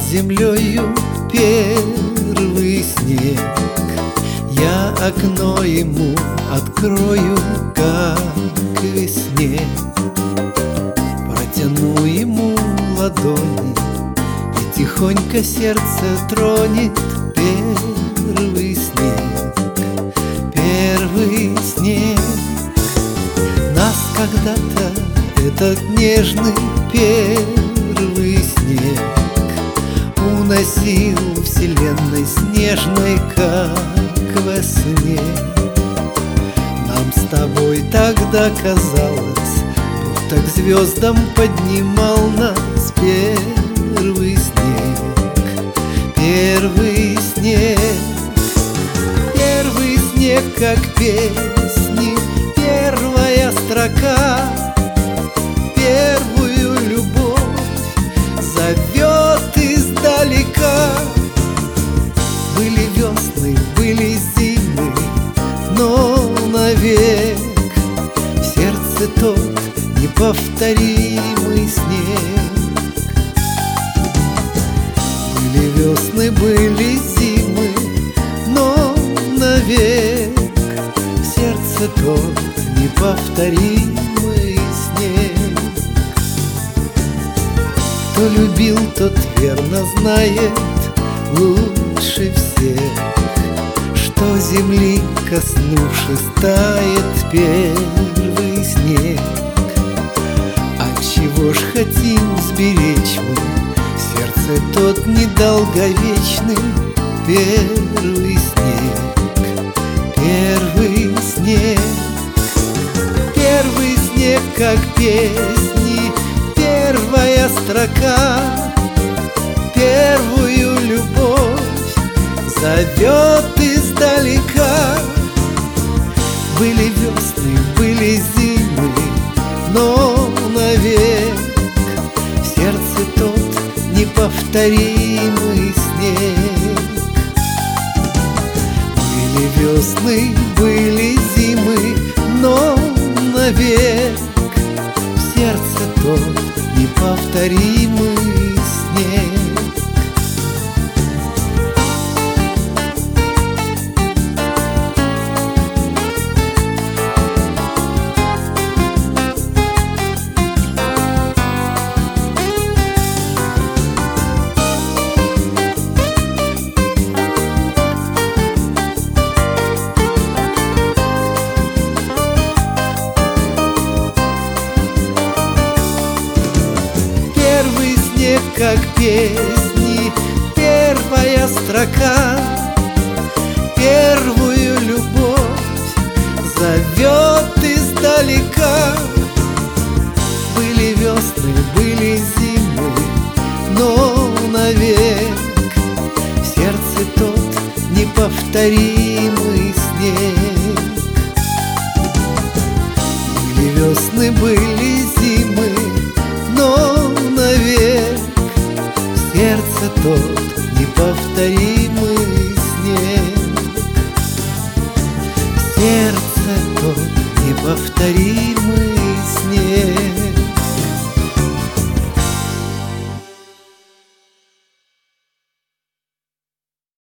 землею первый снег. Я окно ему открою, как весне. Протяну ему ладони, и тихонько сердце тронет первый снег. Первый снег. Нас когда-то этот нежный первый снег уносил вселенной снежной, как во сне. Нам с тобой тогда казалось, будто к звездам поднимал нас первый снег. Первый снег. Первый снег, как песни, первая строка. Первую любовь зовет издалека. Были весны, были зимы, но навек в сердце тот неповторимый снег. Были весны, были зимы, но навек в сердце тот неповторимый снег. Кто любил, тот верно знает лучше всех, что земли, коснувшись, тает первый снег. Отчего ж хотим сберечь мы сердце тот недолговечный первый снег. Первый снег. Первый снег, как песни, первая строка. Первую любовь зовет издалека. Были весны, были зимы, но навек в сердце тот неповторимый снег. Были весны, были зимы, но навек в сердце тот неповторимый снег. Первый снег, как песни, первая строка. Первую любовь зовет издалека. Были весны, были зимы, но навек в сердце тот неповторимый снег. Были весны, были зимы, но навек в сердце тот неповторимый снег. В сердце тот неповторимый